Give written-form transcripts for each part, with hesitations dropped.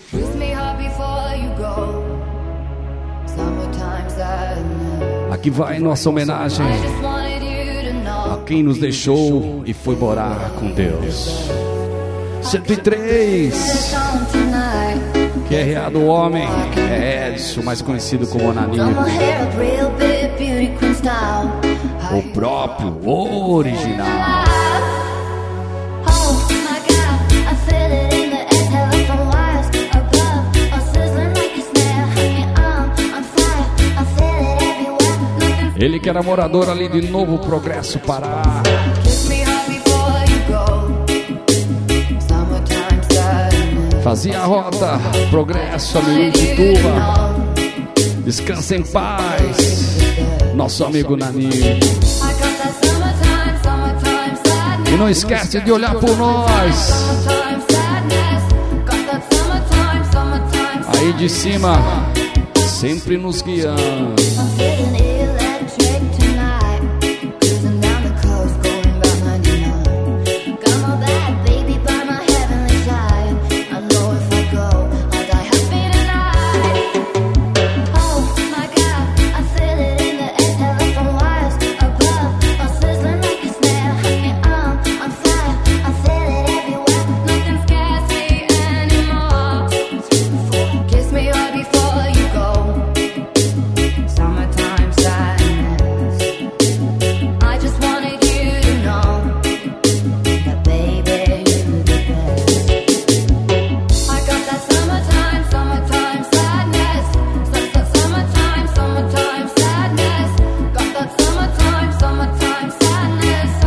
Aqui vai nossa homenagem a quem nos deixou e foi morar com Deus. 103, QRA do homem, é Edson, mais conhecido como Onanico. O próprio original. Ele que era morador ali de Novo Progresso, Pará. Fazia a rota Progresso, Amirituba. Descansa em paz, nosso amigo Nani. E não esquece de olhar por nós. Aí de cima, sempre nos guiando.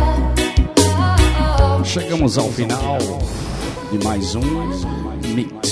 Chegamos ao final de mais um Mix.